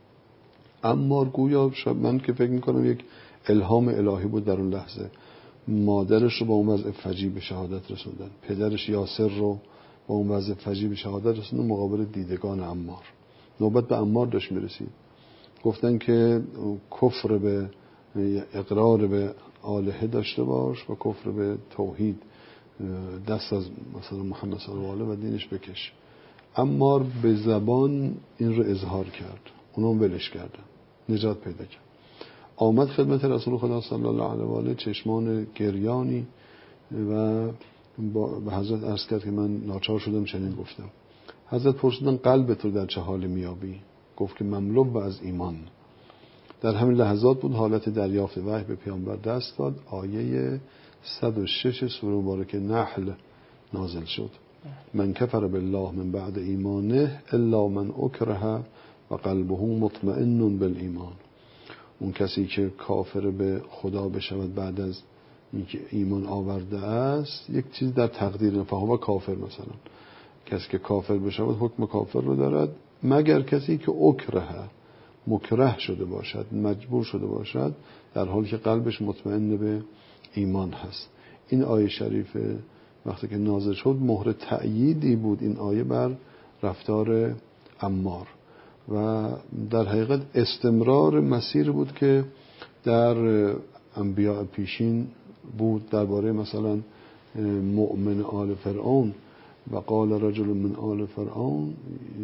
عمار گویا من که فکر میکنم یک الهام الهی بود در اون لحظه، مادرش رو با اون وضع فجیع به شهادت رسوندن، پدرش یاسر رو با اون وضع فجیع به شهادت رسوندن مقابل دیدگان عمار. نوبت به عمار داشت میرسید، گفتن که کفر به اقرار به الهه داشته باش و کفر به توحید، دست از مثلا محمد صلی الله علیه و دینش بکش. عمار به زبان این رو اظهار کرد، اونم ولش کردن، نجات پیدا کرد. آمد خدمت رسول خدا صلی الله علیه و آله چشمان گریانی و به حضرت عرض کرد که من ناچار شدم چنین گفتم. حضرت پرسیدن قلبت رو در چه حال میابی؟ گفت که مملو از ایمان. در همین لحظات بود حالت دریافت وحی به پیامبر دست داد، آیه 106 سوره مبارکه نحل نازل شد. من کفر بالله من بعد ایمانه الا من اکره و قلبه مطمئن بالایمان. اون کسی که کافر به خدا بشود بعد از اینکه ایمان آورده است، یک چیز در تقدیر فهو کافر، مثلا کسی که کافر بشود حکم کافر رو دارد، مگر کسی که اکره، مکره شده باشد، مجبور شده باشد، در حالی که قلبش مطمئن به ایمان هست. این آیه شریفه وقتی که نازل شد مهر تأییدی بود این آیه بر رفتار عمار و در حقیقت استمرار مسیر بود که در انبیاء پیشین بود درباره مثلا مؤمن آل فرعون و قال رجل من آل فرعون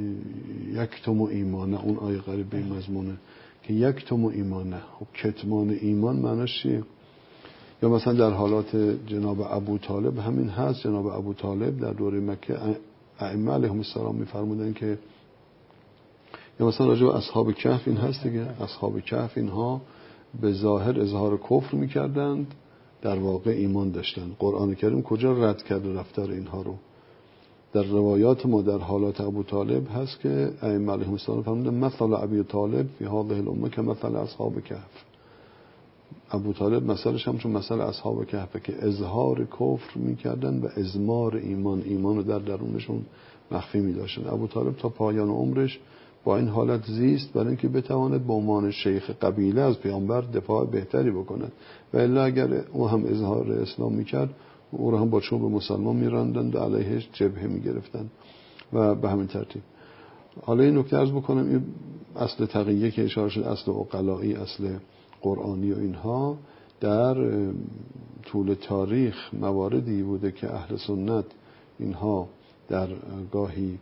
یکتم ایمانه. اون آیه قریب به این مضمونه که یکتم ایمانه. خب کتمان ایمان معناش چیه؟ یا مثلا در حالات جناب ابو طالب همین هست. جناب ابو طالب در دوره مکه ائمه علیهم السلام می‌فرمودن که، یا مثلا راجع به اصحاب کهف این هست دیگه، اصحاب کهف اینها به ظاهر اظهار کفر می‌کردند، در واقع ایمان داشتن. قرآن کریم کجا رد کرده رفتار اینها رو؟ در روایات ما در حالات ابو طالب هست که ائمه علیهم السلام فرمودن مثل ابی طالب فی هذه الامه که مثل اصحاب کهف. ابو طالب مثلش هم چون مثل اصحاب کهف که اظهار کفر میکردن و ازمار ایمان رو در درونشون مخفی می‌داشتن. ابو طالب تا پایان عمرش با این حالت زیست برای اینکه بتواند به عنوان شیخ قبیله از پیامبر دفاع بهتری بکند و الا اگر او هم اظهار اسلام میکرد او را هم با چوب مسلمان میراندند و علیهش جبهه میگرفتند و به همین ترتیب. حالا این نکته عرض بکنم، این اصل تقیه که اشاره شد، اصل عقلائی، اصل قرآنی و اینها، در طول تاریخ مواردی بوده که اهل سنت اینها در گاهی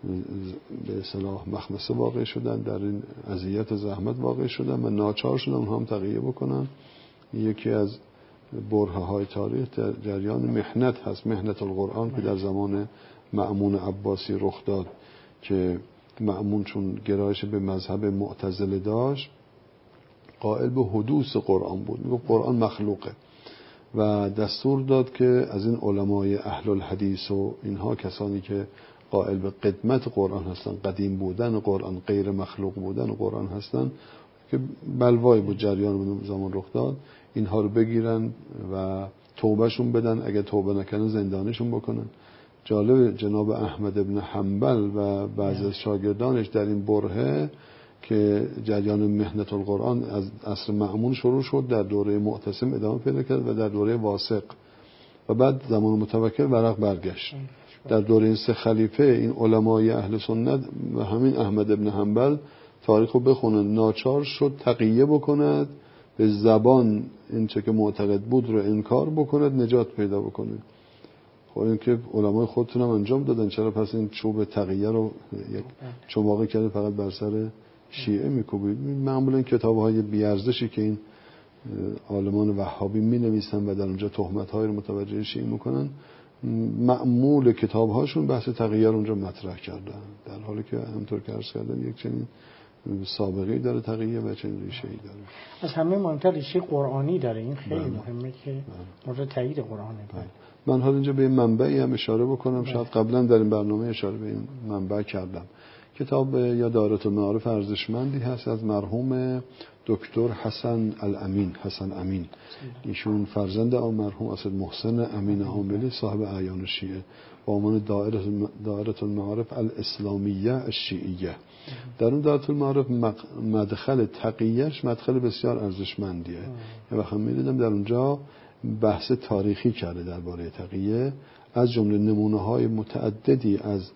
به اصطلاح مخمسه واقع شدن، در این اذیت زحمت واقع شدن و ناچار شدن اونها هم تقیه بکنن. یکی از برهه های تاریخ در جریان محنت هست، محنت القرآن که در زمان مأمون عباسی رخ داد که مأمون چون گرایش به مذهب معتزله داشت قائل به حدوث قرآن بود، میگه قرآن مخلوقه و دستور داد که از این علمای اهل الحدیث و اینها، کسانی که قائل به قدمت قرآن هستن، قدیم بودن قرآن، غیر مخلوق بودن قرآن هستن که بلوای بود جریان زمان رخ داد، اینها رو بگیرن و توبهشون بدن، اگه توبه نکنن زندانشون بکنن. جالب جناب احمد ابن حنبل و بعضی از شاگردانش در این برهه که جریان محنت القرآن از عصر مأمون شروع شد، در دوره معتصم ادامه پیدا کرد و در دوره واسق و بعد زمان متوکل ورق برگشت. در دوره این سه خلیفه این علمای اهل سنت و همین احمد ابن حنبل تاریخ رو بخونن، ناچار شد تقیه بکند، به زبان این چه که معتقد بود رو انکار بکند، نجات پیدا بکنه. خب این که علمای خودتون هم انجام دادن، چرا پس این چوب تقیه رو یک چماقه کرده فقط بر سر شیعه میکوبید؟ معمولا کتاب‌های بی‌ارزشی که این عالمان وهابی می‌نویسن و در اونجا تهمت‌های رو متوجه شیعه میکنن، معمول کتاب‌هاشون بحث تقیه رو اونجا مطرح کردن، در حالی که همونطور که عرض کردم یک چنین سابقه‌ای داره تقیه و چنین ریشه‌ای داره. از همه مهمتر ریشه قرآنی داره، این خیلی مهمه که مورد تایید قرآنه. من حالا اینجا به منبعی هم اشاره بکنم، شاید قبلا در این برنامه اشاره به این منبع کردم. کتاب یا دایره المعارف ارزشمندی هست از مرحوم دکتر حسن الامین، حسن امین. ایشون فرزند مرحوم اسد محسن امین حاملی صاحب اعیان شیعه با عنوان دایره المعارف الاسلامیه الشیعیه. در اون دایره المعارف مدخل تقیهش مدخل بسیار ارزشمندیه. یه وقت می‌دیدم در اونجا بحث تاریخی کرده درباره تقیه، از جمله نمونه‌های متعددی از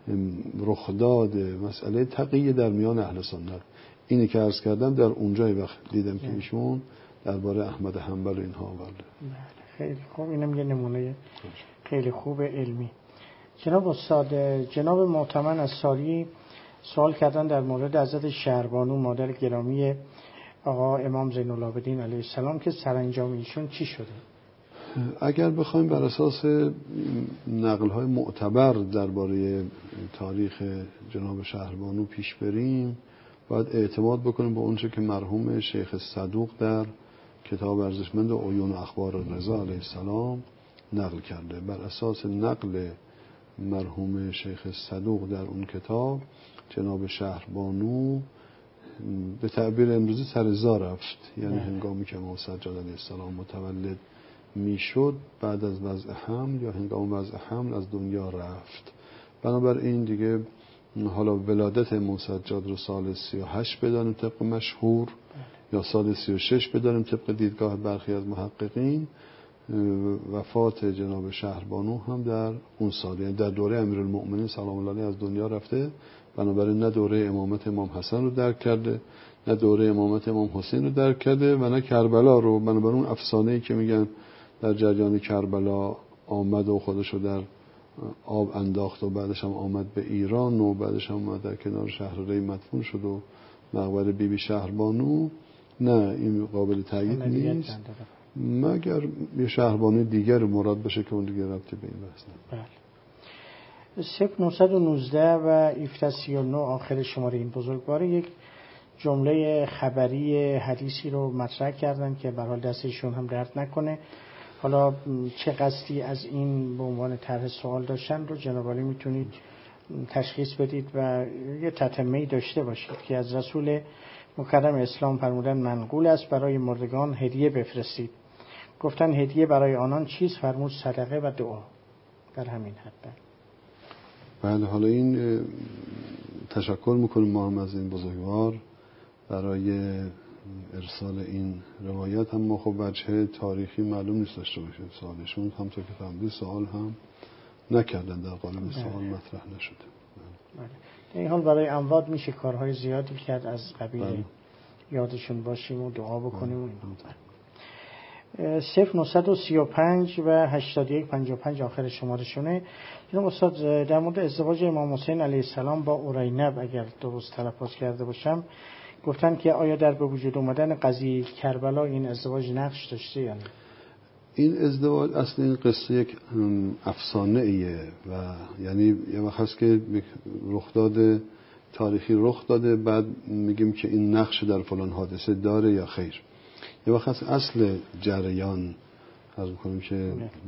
رخداد مسئله تقیه در میان اهل سنت. اینی که عرض کردم در اونجای وقت دیدم که ایشون درباره احمد حنبل اینها آورده. خیلی خوب، اینم یه نمونه خیلی خوب علمی. جناب استاد، جناب معتمن از ساری سوال کردن در مورد حضرت شهربانو مادر گرامی آقا امام زین العابدین علیه السلام که سرانجام ایشون چی شده؟ اگر بخوایم بر اساس نقل‌های معتبر درباره تاریخ جناب شهربانو پیش بریم، باید اعتماد بکنیم به اونچه که مرحوم شیخ صدوق در کتاب ارزشمند عیون اخبار رضا علیه السلام نقل کرده. بر اساس نقل مرحوم شیخ صدوق در اون کتاب، جناب شهربانو به تعبیر امروزی سرزا رفت، یعنی هنگامی که امام سجاد علیه السلام متولد میشد بعد از وضع حمل یا هنگام وضع حمل از دنیا رفت. بنابراین دیگه حالا ولادت امام سجاد رو سال 38 بدانیم طبق مشهور یا سال 36 بدانیم طبق دیدگاه برخی از محققین، وفات جناب شهربانو هم در اون سال، یعنی در دوره امیرالمؤمنین سلام الله علیه از دنیا رفته. بنابراین نه دوره امامت امام حسن رو درک کرده، نه دوره امامت امام حسین رو درک کرده و نه کربلا رو. بنابراین اون افسانه‌ای که میگن در جریان کربلا آمد و خودش رو در آب انداخت و بعدش هم آمد به ایران و بعدش هم آمد در کنار شهر ری مدفون شد و مقبره بیبی شهربانو، نه این قابل تایید نیست مگر یه شهربانو دیگر مراد بشه که اون دیگه ربطی به این بحث نداره. بله. 0919 و 1739 آخر شماره این بزرگوار یک جمله خبری حدیثی رو مطرح کردن که به حال دستشون هم درد نکنه. حالا چه قصدی از این به عنوان طرح سوال داشتن رو جناب عالی میتونید تشخیص بدید و یه تتمه‌ای داشته باشید که از رسول مکرم اسلام فرمودن منقول است برای مردگان هدیه بفرستید. گفتن هدیه برای آنان چیست؟ فرمود صدقه و دعا. در همین حد. بله، حالا این تشکر میکنیم ما هم از این بزرگوار برای ارسال این روایت. هم ما خب وجه تاریخی معلوم نیست داشته باشیم سوالشون، همطور که فهمیدید سوال هم نکردن، در قالب سوال مطرح نشده. بله. در این حال برای اموات میشه کارهای زیادی کرد از قبیل یادشون باشیم و دعا بکنیم و 0935 و 8155 آخر شمارشونه. جناب استاد در مورد ازدواج امام حسین علیه السلام با اورینب اگر درست تلفظ کرده باشم گفتن که آیا در به وجود اومدن قضیه کربلا این ازدواج نقش داشته یا نه؟ این ازدواج اصل این قصه یک افسانه ایه و یعنی یه وقت هست که رخداد تاریخی رخ داده، بعد میگیم که این نقش در فلان حادثه داره یا خیر. یه وقت هست اصل جریان عرض می‌کنیم که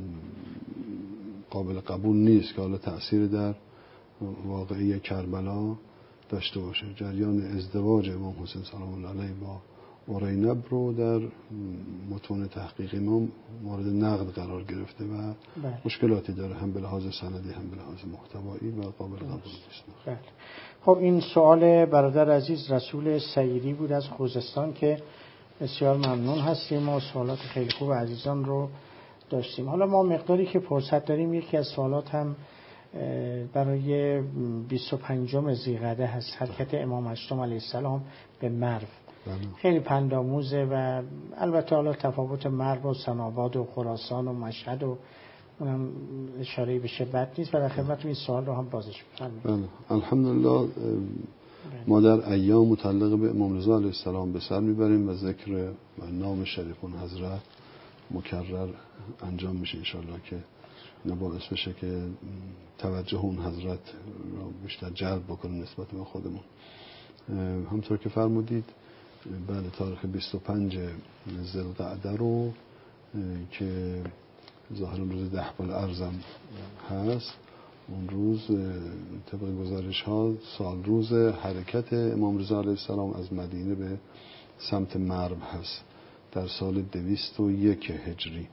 قابل قبول نیست که حالا تأثیر در واقعی کربلا داشته باشه. جریان ازدواج امام حسین سلام الله علیه با اورینب رو در متون تحقیق امام مورد نقد قرار گرفته و مشکلاتی داره، هم به لحاظ سندی هم به لحاظ محتوایی و قابل قبول نیست. بله. خب این سوال برادر عزیز رسول سعیدی بود از خوزستان که بسیار ممنون هستیم و سوالات خیلی خوب عزیزان رو داشتیم. حالا ما مقداری که فرصت داریم یکی از سوالات هم برای 25 ذیقعده هست، حرکت امام هشتم علیه السلام به مرو. خیلی پندآموزه و البته حالا تفاوت مرو و سناباد و خراسان و مشهد و اونم اشاره بشه بد نیست و در خدمت این سوال رو هم بازش بفرمایید. الحمدلله ما در ایام متعلق به امام رضا علیه السلام به سر میبریم و ذکر نام شریف اون حضرت مکرر انجام میشه انشالله که باعث بشه که توجه اون حضرت رو بیشتر جلب بکنه نسبت به خودمون. همطور که فرمودید بله تاریخ 25 ذوالقعده رو که ظاهرا روز دهبال ارزم هست، اون روز طبق گزارش ها سال روز حرکت امام رضا علیه السلام از مدینه به سمت مرو هست در سال 201 هجری.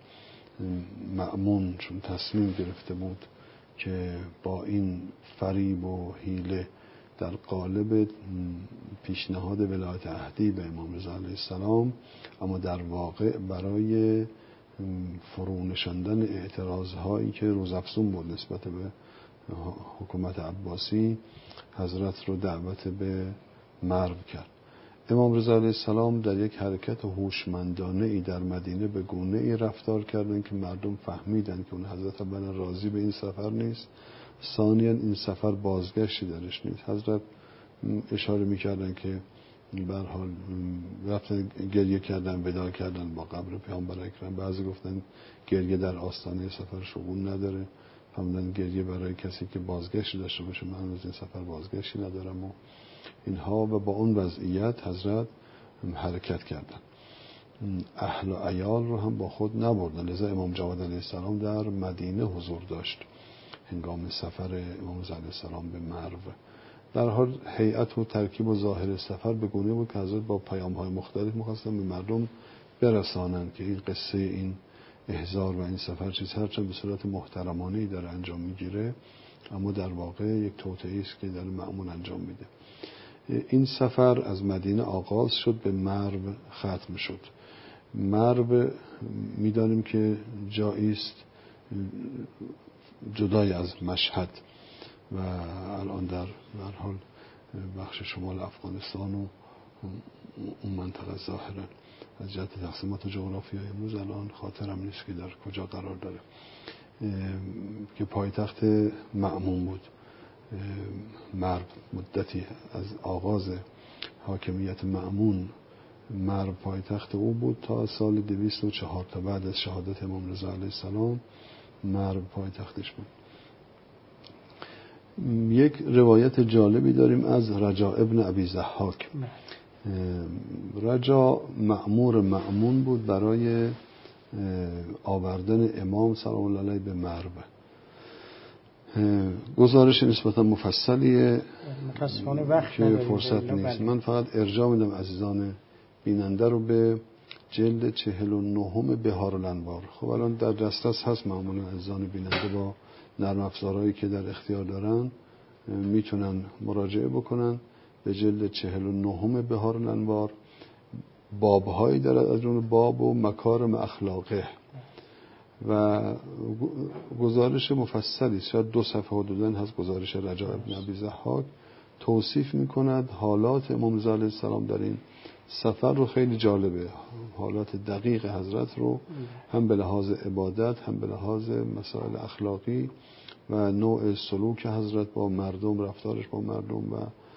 مأمون چون تصمیم گرفته بود که با این فریب و حیله در قالب پیشنهاد ولایت عهدی به امام رضا علیه السلام، اما در واقع برای فرونشاندن اعتراضهایی که روزافزون بود نسبت به حکومت عباسی، حضرت رو دعوت به مرو کرد. امام رضا علیه السلام در یک حرکت هوشمندانه ای در مدینه به گونه ای رفتار کردن که مردم فهمیدن که اون حضرت اولا راضی به این سفر نیست، ثانیاً این سفر بازگشتی درش نیست. حضرت اشاره میکردن که به هر حال رفتن گریه کردن، وداع کردن با قبر پیامبر اکرم. بعضی گفتن گریه در آستانه سفر شگون نداره، فرمودن گریه برای کسی که بازگشتی داشته باشه. من از این سفر بازگشتی ندارم و اینها. و با اون وضعیت حضرت حرکت کردن، اهل و عیال رو هم با خود نبردن. لذا امام جواد علیه السلام در مدینه حضور داشت هنگام سفر امام رضا علیه السلام به مرو. در حال هیئت و ترکیب و ظاهر سفر به گونه بود که حضرت با پیام‌های مختلف می‌خواستن به مردم برسانند که این قصه این احضار و این سفر چیز هرچند به صورت محترمانه‌ای داره انجام میگیره، اما در واقع یک توطئه‌ای است که داره مأمون انجام میده. این سفر از مدینه آغاز شد، به مرو ختم شد. مرو میدانیم که جایی است جدای از مشهد و الان در حال بخش شمال افغانستان و اون منطقه ظاهرا از جهت تقسیمات جغرافیایی امروز الان خاطرم نیست که در کجا قرار داره، که پایتخت مأمون بود. مرو مدتی از آغاز حاکمیت مأمون مرو پایتخت او بود تا سال 204 تا بعد از شهادت امام رضا علیه السلام مرو پایتختش بود. یک روایت جالبی داریم از رجا ابن ابی ضحاک. رجا مأمور مأمون بود برای آوردن امام سلام الله علیه به مروه. گزارش نسبتا مفصلیه که فرصت نیست. من فقط ارجاع میدم عزیزان بیننده رو به جلد 49 بهار الانوار. خب الان در دسترس هست، معمولا عزیزان بیننده با نرم افزارهایی که در اختیار دارن میتونن مراجعه بکنن به جلد 49 بهار الانوار. بابهایی دارد، از اون باب و مکارم اخلاقه و گزارش مفصلی، شاید 2 صفحه حدوداً هست. گزارش رجاء ابن ابی ضحاک توصیف میکند حالات امام رضا علیه السلام در این سفر رو. خیلی جالبه حالات دقیق حضرت رو، هم به لحاظ عبادت هم به لحاظ مسائل اخلاقی و نوع سلوک حضرت با مردم، رفتارش با مردم و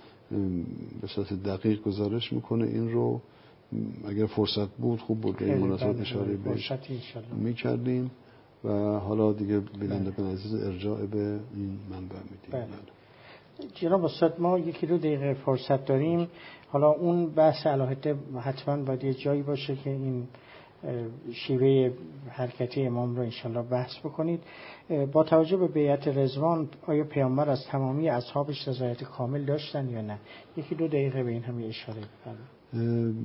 به صورت دقیق گزارش میکنه. این رو اگر فرصت بود خوب بود به این مناسبت اشاره بهش میکردیم و حالا دیگه بیننده به عزیز ارجاع به این منبع میدیم. جناب استاد ما 1-2 دقیقه فرصت داریم. حالا اون بحث علاهده حتما باید یه جایی باشه که این شیوه حرکتی امام رو انشالله بحث بکنید. با توجه به بیعت رضوان آیا پیامبر از تمامی اصحابش رضایت کامل داشتن یا نه؟ 1-2 دقیقه به این هم اشاره بفرمایید.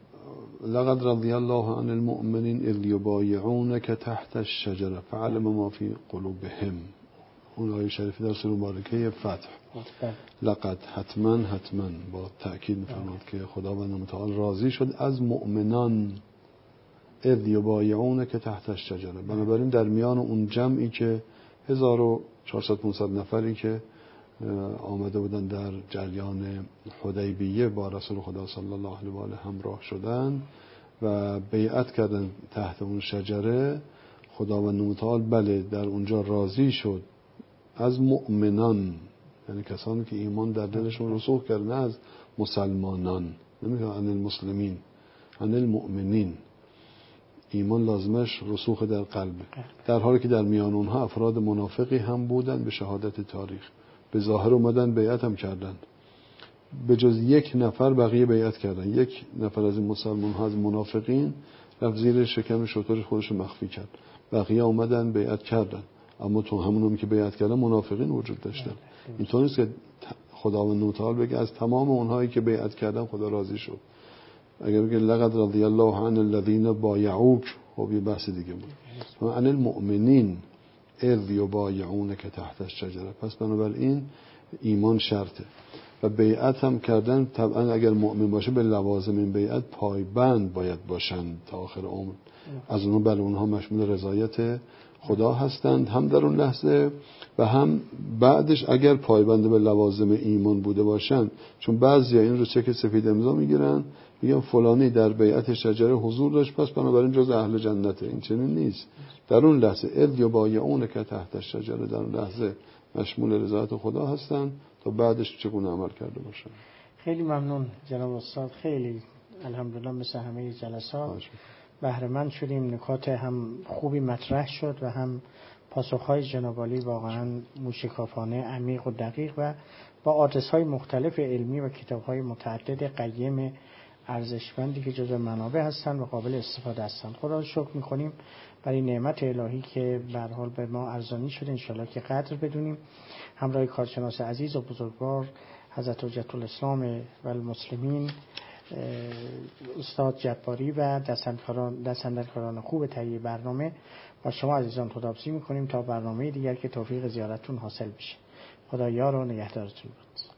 لقد رضی الله عن المؤمنین اذ یبایعونک تحت الشجره فعلم ما فی قلوبهم. اون آیه شریفی در سوره مبارکه فتح. لقد حتما با تأکید می‌فرماد که خداوند متعال راضی شد از مؤمنان اذ یبایعونک تحت الشجره. بنابراین در میان اون جمعی که 1400-500 نفری که آمده بودن در جریان حدیبیه با رسول خدا صلی الله علیه و آله همراه شدن و بیعت کردن تحت اون شجره، خداوند متعال بله در اونجا راضی شد از مؤمنان، یعنی کسانی که ایمان در دلشون رسوخ کرد، نه از مسلمانان. نمیگه عن المسلمین، عن المؤمنین. ایمان لازمش رسوخ در قلبه، در حالی که در میان اونها افراد منافقی هم بودن به شهادت تاریخ. به ظاهر اومدن بیعت هم کردن، به جز 1 نفر بقیه بیعت کردن. 1 نفر از این مسلمان ها از منافقین رفت زیر شکم شتر خودش مخفی کرد، بقیه اومدن بیعت کردن. اما تو همونم که بیعت کردن منافقین وجود داشتن. اینطور نیست که خداوند متعال بگه از تمام اونهایی که بیعت کردن خدا راضی شد. اگر بگه لقد رضی الله عن الذین بایعوک، خب یه بحث دیگه بود. عن المؤمنین اذ یبایعونک تحت الشجره. پس بنابراین ایمان شرطه و بیعت هم کردن طبعا اگر مؤمن باشه به لوازم این بیعت پایبند باید باشند تا آخر عمر. از اونها بله اونها مشمول رضایت خدا هستند، هم در اون لحظه و هم بعدش اگر پایبند به لوازم ایمان بوده باشند. چون بعضیا این رو چک سفید امضا میگیرن میگن فلانی در بیعت شجره حضور داشت پس بنابراین جز اهل جنته. این چنین نیست. در اون لحظه اذ یبایعونک تحت الشجره، در اون لحظه مشمول رضایت خدا هستند تا بعدش چگونه عمل کرده باشن. خیلی ممنون جناب استاد، خیلی الحمدلله مثل همه جلسات بهره مند شدیم. نکات هم خوبی مطرح شد و هم پاسخهای جناب عالی واقعا موشکافانه، عمیق و دقیق و با آدرس‌های مختلف علمی و کتاب‌های متعدد قیم ارزشمندی که جزو منابع هستند و قابل استفاده هستند. خدا را شکر می‌کنیم برای نعمت الهی که به هر حال به ما ارزانی شده، انشالله که قدر بدونیم. همراه کارشناس عزیز و بزرگوار حضرت حجت الاسلام و المسلمین استاد جباری و دستاندرکاران خوب تهیه برنامه با شما عزیزان خداحافظی می‌کنیم تا برنامه دیگر که توفیق زیارتتون حاصل بشه. خدا یار و نگهدارتون باد.